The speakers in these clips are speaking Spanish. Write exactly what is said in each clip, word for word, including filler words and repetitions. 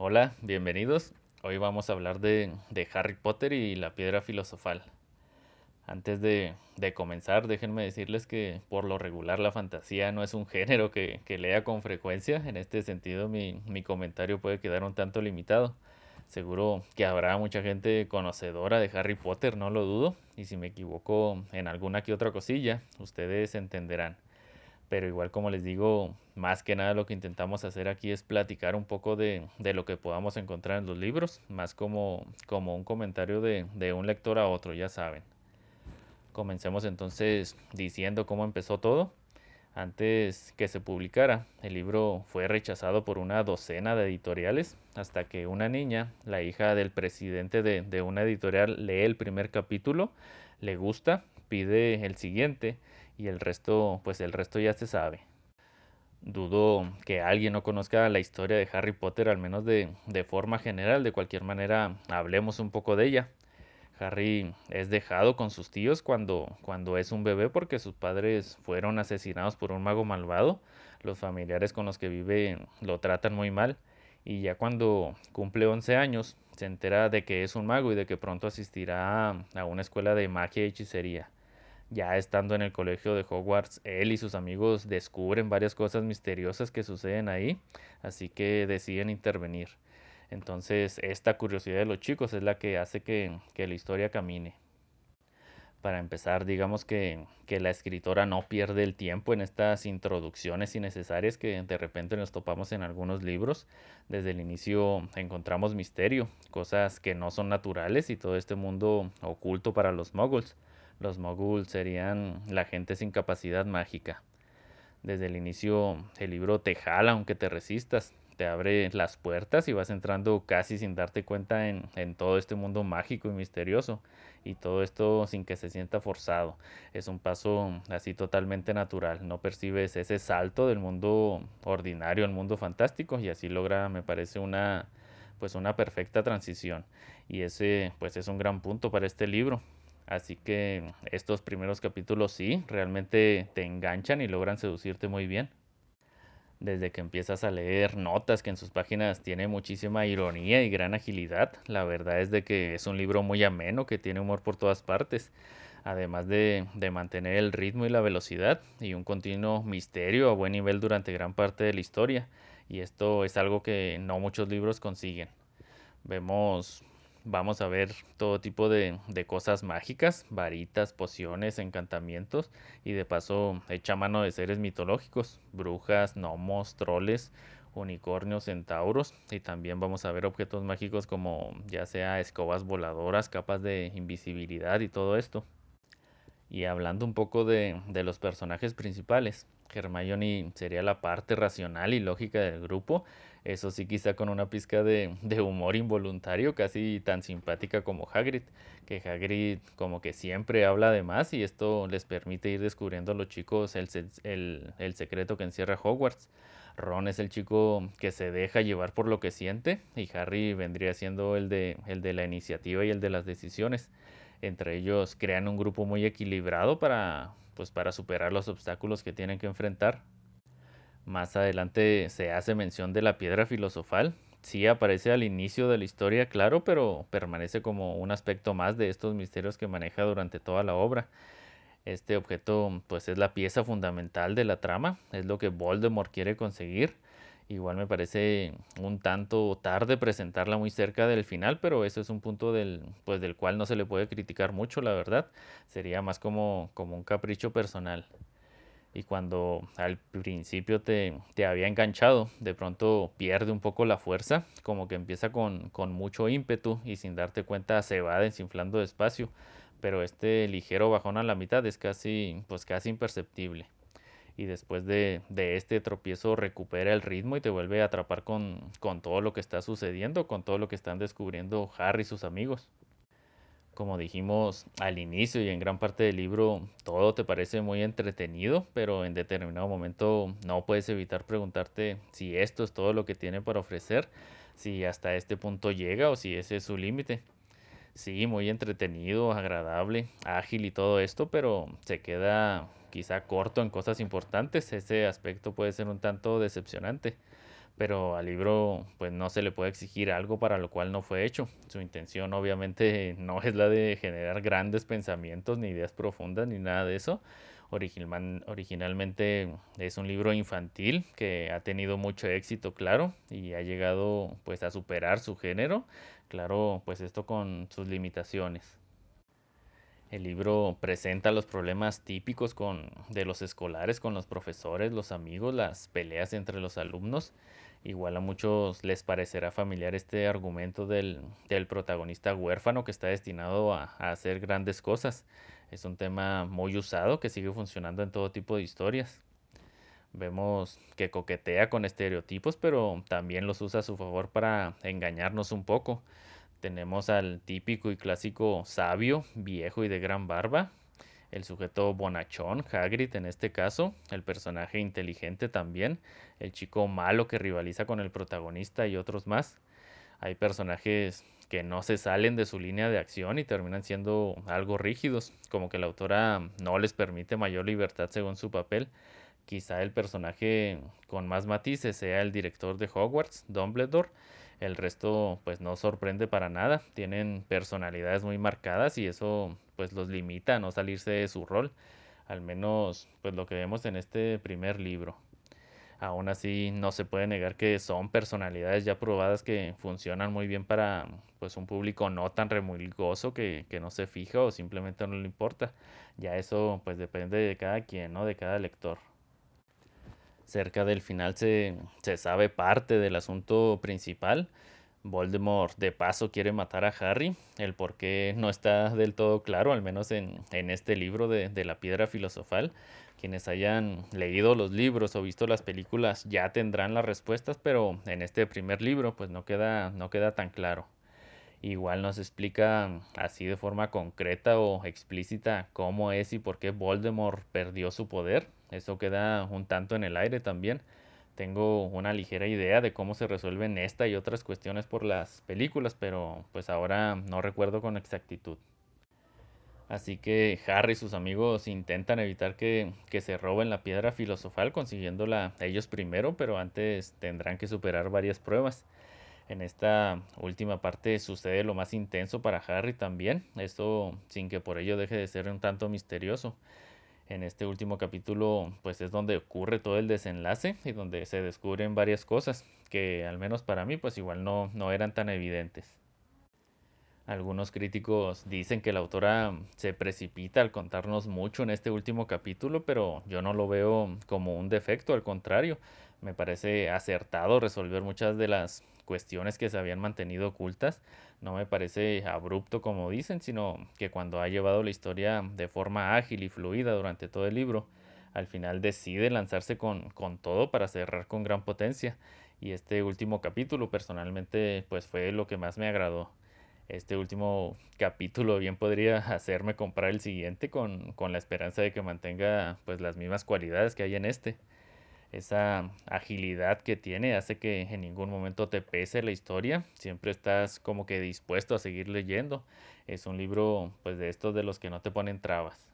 Hola, bienvenidos. Hoy vamos a hablar de, de Harry Potter y la piedra filosofal. Antes de, de comenzar, déjenme decirles que por lo regular la fantasía no es un género que, que lea con frecuencia. En este sentido, mi, mi comentario puede quedar un tanto limitado. Seguro que habrá mucha gente conocedora de Harry Potter, no lo dudo. Y si me equivoco en alguna que otra cosilla, ustedes entenderán. Pero igual como les digo, más que nada lo que intentamos hacer aquí es platicar un poco de, de lo que podamos encontrar en los libros, más como, como un comentario de, de un lector a otro, ya saben. Comencemos entonces diciendo cómo empezó todo. Antes que se publicara, el libro fue rechazado por una docena de editoriales, hasta que una niña, la hija del presidente de, de una editorial, lee el primer capítulo, le gusta, pide el siguiente y el resto, pues el resto ya se sabe. Dudo que alguien no conozca la historia de Harry Potter, al menos de, de forma general. De cualquier manera, hablemos un poco de ella. Harry es dejado con sus tíos cuando, cuando es un bebé porque sus padres fueron asesinados por un mago malvado. Los familiares con los que vive lo tratan muy mal. Y ya cuando cumple once años, se entera de que es un mago y de que pronto asistirá a, a una escuela de magia y hechicería. Ya estando en el colegio de Hogwarts, él y sus amigos descubren varias cosas misteriosas que suceden ahí, así que deciden intervenir. Entonces, esta curiosidad de los chicos es la que hace que, que la historia camine. Para empezar, digamos que, que la escritora no pierde el tiempo en estas introducciones innecesarias que de repente nos topamos en algunos libros. Desde el inicio encontramos misterio, cosas que no son naturales y todo este mundo oculto para los muggles. Los muggles serían la gente sin capacidad mágica. Desde el inicio el libro te jala aunque te resistas, te abre las puertas y vas entrando casi sin darte cuenta en, en todo este mundo mágico y misterioso. Y todo esto sin que se sienta forzado. Es un paso así totalmente natural. No percibes ese salto del mundo ordinario al mundo fantástico y así logra, me parece, una pues una perfecta transición. Y ese pues es un gran punto para este libro. Así que estos primeros capítulos sí, realmente te enganchan y logran seducirte muy bien. Desde que empiezas a leer notas que en sus páginas tiene muchísima ironía y gran agilidad, la verdad es de que es un libro muy ameno que tiene humor por todas partes, además de, de mantener el ritmo y la velocidad y un continuo misterio a buen nivel durante gran parte de la historia. Y esto es algo que no muchos libros consiguen. Vemos, vamos a ver todo tipo de, de cosas mágicas, varitas, pociones, encantamientos y de paso echa mano de seres mitológicos, brujas, gnomos, troles, unicornios, centauros y también vamos a ver objetos mágicos como ya sea escobas voladoras, capas de invisibilidad y todo esto. Y hablando un poco de, de los personajes principales, Hermione sería la parte racional y lógica del grupo, eso sí quizá con una pizca de, de humor involuntario, casi tan simpática como Hagrid, que Hagrid como que siempre habla de más y esto les permite ir descubriendo a los chicos el, se- el, el secreto que encierra Hogwarts. Ron es el chico que se deja llevar por lo que siente y Harry vendría siendo el de, el de la iniciativa y el de las decisiones. Entre ellos crean un grupo muy equilibrado para, pues, para superar los obstáculos que tienen que enfrentar. Más adelante se hace mención de la piedra filosofal. Sí aparece al inicio de la historia, claro, pero permanece como un aspecto más de estos misterios que maneja durante toda la obra. Este objeto pues es la pieza fundamental de la trama, es lo que Voldemort quiere conseguir. Igual me parece un tanto tarde presentarla muy cerca del final, pero eso es un punto del, pues, del cual no se le puede criticar mucho, la verdad. Sería más como, como un capricho personal. Y cuando al principio te, te había enganchado, de pronto pierde un poco la fuerza, como que empieza con, con mucho ímpetu y sin darte cuenta se va desinflando despacio, pero este ligero bajón a la mitad es casi, pues casi imperceptible. Y después de, de este tropiezo recupera el ritmo y te vuelve a atrapar con, con todo lo que está sucediendo, con todo lo que están descubriendo Harry y sus amigos. Como dijimos al inicio y en gran parte del libro, todo te parece muy entretenido, pero en determinado momento no puedes evitar preguntarte si esto es todo lo que tiene para ofrecer, si hasta este punto llega o si ese es su límite. Sí, muy entretenido, agradable, ágil y todo esto, pero se queda quizá corto en cosas importantes. Ese aspecto puede ser un tanto decepcionante. pero al libro pues no se le puede exigir algo para lo cual no fue hecho. Su intención obviamente no es la de generar grandes pensamientos ni ideas profundas ni nada de eso. Originalman- originalmente es un libro infantil que ha tenido mucho éxito, claro, y ha llegado pues a superar su género, claro, pues esto con sus limitaciones. El libro presenta los problemas típicos con, de los escolares con los profesores, los amigos, las peleas entre los alumnos. Igual a muchos les parecerá familiar este argumento del, del protagonista huérfano que está destinado a, a hacer grandes cosas. Es un tema muy usado que sigue funcionando en todo tipo de historias. Vemos que coquetea con estereotipos, pero también los usa a su favor para engañarnos un poco. Tenemos al típico y clásico sabio, viejo y de gran barba, el sujeto bonachón, Hagrid en este caso, el personaje inteligente también, el chico malo que rivaliza con el protagonista y otros más. Hay personajes que no se salen de su línea de acción y terminan siendo algo rígidos, como que la autora no les permite mayor libertad según su papel. Quizá el personaje con más matices sea el director de Hogwarts, Dumbledore. El resto pues no sorprende para nada. Tienen personalidades muy marcadas y eso pues los limita a no salirse de su rol. Al menos pues lo que vemos en este primer libro. Aún así no se puede negar que son personalidades ya probadas que funcionan muy bien para pues un público no tan remilgoso que, que no se fija o simplemente no le importa. Ya eso pues depende de cada quien, ¿no? De cada lector. Cerca del final se, se sabe parte del asunto principal. Voldemort de paso quiere matar a Harry. El por qué no está del todo claro, al menos en, en este libro de, de la piedra filosofal. Quienes hayan leído los libros o visto las películas ya tendrán las respuestas, pero en este primer libro pues no queda, no queda tan claro. Igual nos explica así de forma concreta o explícita cómo es y por qué Voldemort perdió su poder. Eso queda un tanto en el aire también. Tengo una ligera idea de cómo se resuelven esta y otras cuestiones por las películas, pero pues ahora no recuerdo con exactitud. Así que Harry y sus amigos intentan evitar que, que se roben la piedra filosofal consiguiéndola ellos primero, pero antes tendrán que superar varias pruebas. En esta última parte sucede lo más intenso para Harry también, esto sin que por ello deje de ser un tanto misterioso. En este último capítulo pues es donde ocurre todo el desenlace y donde se descubren varias cosas que al menos para mí pues igual no, no eran tan evidentes. Algunos críticos dicen que la autora se precipita al contarnos mucho en este último capítulo, pero yo no lo veo como un defecto, al contrario, me parece acertado resolver muchas de las cuestiones que se habían mantenido ocultas. No me parece abrupto como dicen, sino que cuando ha llevado la historia de forma ágil y fluida durante todo el libro, al final decide lanzarse con, con todo para cerrar con gran potencia. Y este último capítulo personalmente pues fue lo que más me agradó. Este último capítulo bien podría hacerme comprar el siguiente con, con la esperanza de que mantenga pues las mismas cualidades que hay en este. Esa agilidad que tiene hace que en ningún momento te pese la historia, siempre estás como que dispuesto a seguir leyendo. Es un libro pues de estos de los que no te ponen trabas.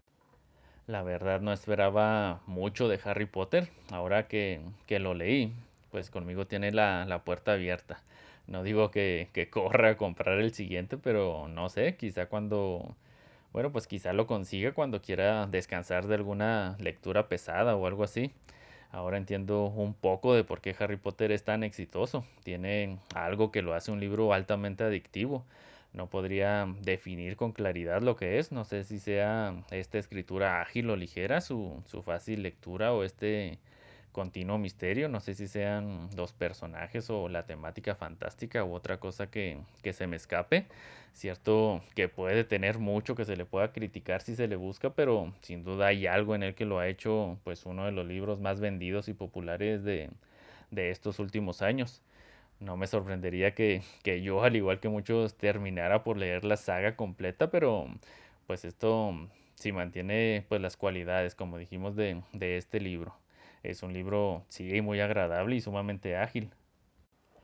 La verdad no esperaba mucho de Harry Potter. Ahora que, que lo leí, pues conmigo tiene la, la puerta abierta. No digo que, que corra a comprar el siguiente, pero no sé, quizá cuando, bueno, pues quizá lo consiga cuando quiera descansar de alguna lectura pesada o algo así. Ahora entiendo un poco de por qué Harry Potter es tan exitoso. Tiene algo que lo hace un libro altamente adictivo. No podría definir con claridad lo que es. No sé si sea esta escritura ágil o ligera, su, su fácil lectura o este continuo misterio. No sé si sean los personajes o la temática fantástica u otra cosa que, que se me escape. Cierto que puede tener mucho que se le pueda criticar si se le busca, pero sin duda hay algo en él que lo ha hecho pues uno de los libros más vendidos y populares de, de estos últimos años. No me sorprendería que, que yo, al igual que muchos, terminara por leer la saga completa, pero pues esto sí mantiene pues las cualidades, como dijimos, de, de este libro. Es un libro, sí, muy agradable y sumamente ágil.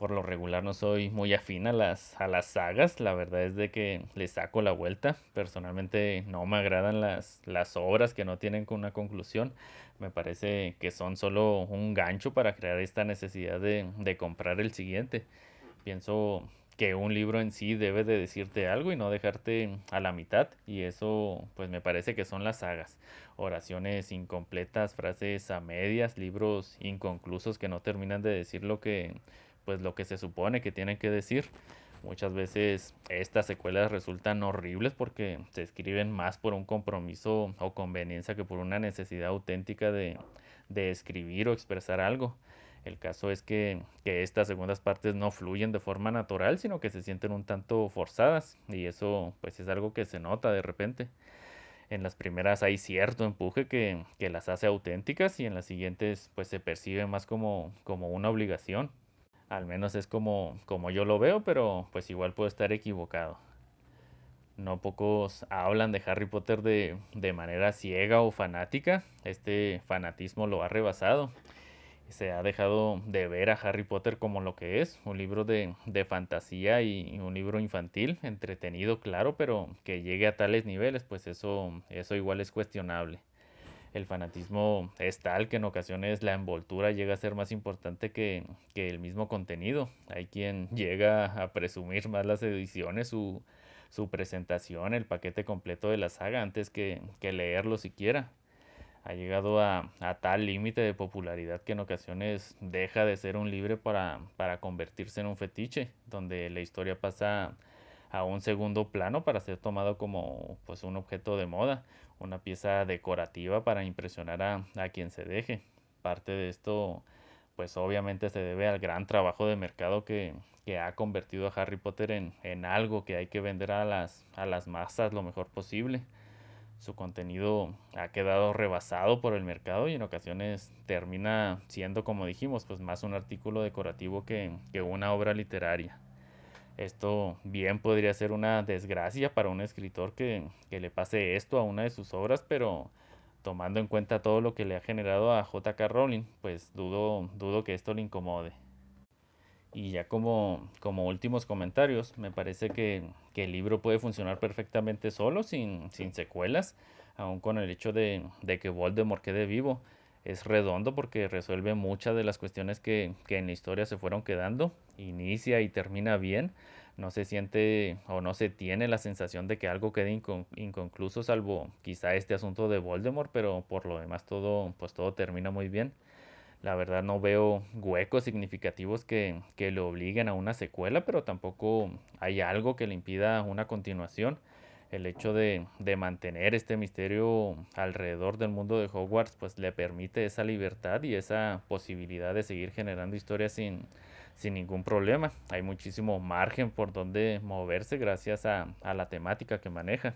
Por lo regular no soy muy afín a las, a las sagas, la verdad es de que le saco la vuelta. Personalmente no me agradan las, las obras que no tienen una conclusión. Me parece que son solo un gancho para crear esta necesidad de, de comprar el siguiente. Pienso que un libro en sí debe de decirte algo y no dejarte a la mitad, y eso pues me parece que son las sagas. Oraciones incompletas, frases a medias, libros inconclusos que no terminan de decir lo que pues lo que se supone que tienen que decir. Muchas veces estas secuelas resultan horribles porque se escriben más por un compromiso o conveniencia que por una necesidad auténtica de, de escribir o expresar algo. El caso es que, que estas segundas partes no fluyen de forma natural, sino que se sienten un tanto forzadas, y eso pues es algo que se nota de repente. En las primeras hay cierto empuje que, que las hace auténticas, y en las siguientes pues se percibe más como, como una obligación. Al menos es como, como yo lo veo, pero pues igual puedo estar equivocado. No pocos hablan de Harry Potter de, de manera ciega o fanática. Este fanatismo lo ha rebasado. Se ha dejado de ver a Harry Potter como lo que es, un libro de, de fantasía y un libro infantil, entretenido, claro, pero que llegue a tales niveles, pues eso, eso igual es cuestionable. El fanatismo es tal que en ocasiones la envoltura llega a ser más importante que, que el mismo contenido. Hay quien llega a presumir más las ediciones, su, su presentación, el paquete completo de la saga antes que, que leerlo siquiera. Ha llegado a, a tal límite de popularidad que en ocasiones deja de ser un libro para, para convertirse en un fetiche, donde la historia pasa a un segundo plano para ser tomado como pues un objeto de moda, una pieza decorativa para impresionar a, a quien se deje. Parte de esto pues obviamente se debe al gran trabajo de mercado que, que ha convertido a Harry Potter en, en algo que hay que vender a las, a las masas lo mejor posible. Su contenido ha quedado rebasado por el mercado y en ocasiones termina siendo, como dijimos, pues más un artículo decorativo que, que una obra literaria. Esto bien podría ser una desgracia para un escritor que, que le pase esto a una de sus obras, pero tomando en cuenta todo lo que le ha generado a J K. Rowling, pues dudo, dudo que esto le incomode. Y ya como, como últimos comentarios, me parece que, que el libro puede funcionar perfectamente solo, sin, sin secuelas, aun con el hecho de, de que Voldemort quede vivo. Es redondo porque resuelve muchas de las cuestiones que, que en la historia se fueron quedando, inicia y termina bien. No se siente o no se tiene la sensación de que algo quede incon- inconcluso, salvo quizá este asunto de Voldemort, pero por lo demás todo, pues todo termina muy bien. La verdad no veo huecos significativos que, que le obliguen a una secuela, pero tampoco hay algo que le impida una continuación. El hecho de, de mantener este misterio alrededor del mundo de Hogwarts pues le permite esa libertad y esa posibilidad de seguir generando historias sin, sin ningún problema. Hay muchísimo margen por donde moverse gracias a, a la temática que maneja.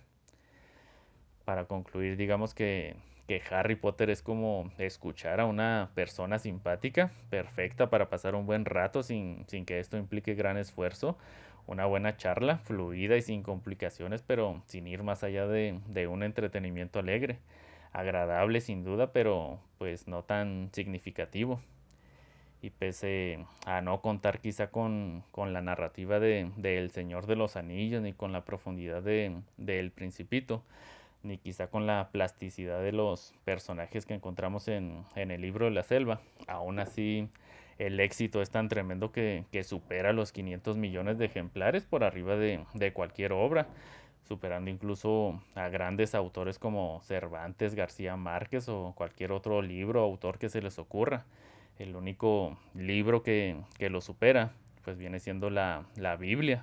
Para concluir, digamos que, que Harry Potter es como escuchar a una persona simpática, perfecta para pasar un buen rato sin, sin que esto implique gran esfuerzo. Una buena charla, fluida y sin complicaciones, pero sin ir más allá de, de un entretenimiento alegre. Agradable sin duda, pero pues no tan significativo. Y pese a no contar quizá con, con la narrativa de, de El Señor de los Anillos ni con la profundidad de, de El Principito, ni quizá con la plasticidad de los personajes que encontramos en, en el libro de la selva. Aún así, el éxito es tan tremendo que, que supera los quinientos millones de ejemplares por arriba de, de cualquier obra, superando incluso a grandes autores como Cervantes, García Márquez o cualquier otro libro o autor que se les ocurra. El único libro que, que lo supera pues viene siendo la, la Biblia,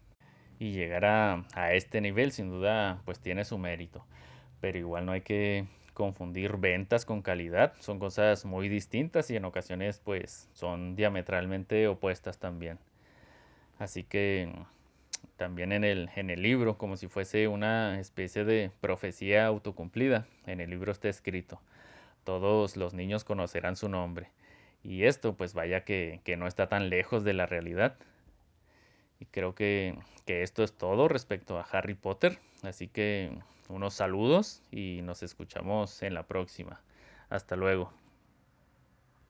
y llegar a, a este nivel sin duda pues tiene su mérito, pero igual no hay que confundir ventas con calidad, son cosas muy distintas y en ocasiones pues son diametralmente opuestas también. Así que también en el, en el libro, como si fuese una especie de profecía autocumplida, en el libro está escrito: todos los niños conocerán su nombre. Y esto pues vaya que, que no está tan lejos de la realidad. Y creo que, que esto es todo respecto a Harry Potter. Así que unos saludos y nos escuchamos en la próxima. Hasta luego.